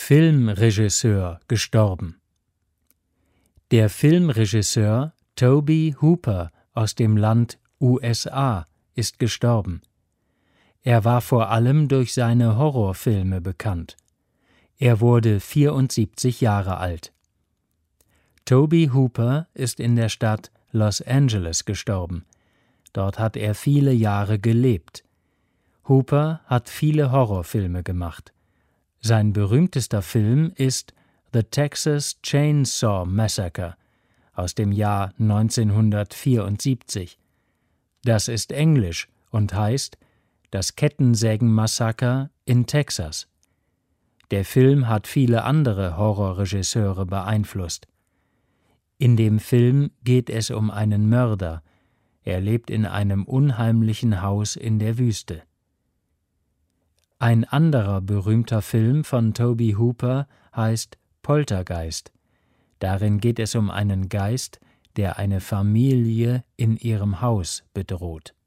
Filmregisseur gestorben. Der Filmregisseur Tobe Hooper aus dem Land USA ist gestorben. Er war vor allem durch seine Horrorfilme bekannt. Er wurde 74 Jahre alt. Tobe Hooper ist in der Stadt Los Angeles gestorben. Dort hat er viele Jahre gelebt. Hooper hat viele Horrorfilme gemacht. Sein berühmtester Film ist The Texas Chainsaw Massacre aus dem Jahr 1974. Das ist Englisch und heißt Das Kettensägenmassaker in Texas. Der Film hat viele andere Horrorregisseure beeinflusst. In dem Film geht es um einen Mörder. Er lebt in einem unheimlichen Haus in der Wüste. Ein anderer berühmter Film von Tobe Hooper heißt Poltergeist. Darin geht es um einen Geist, der eine Familie in ihrem Haus bedroht.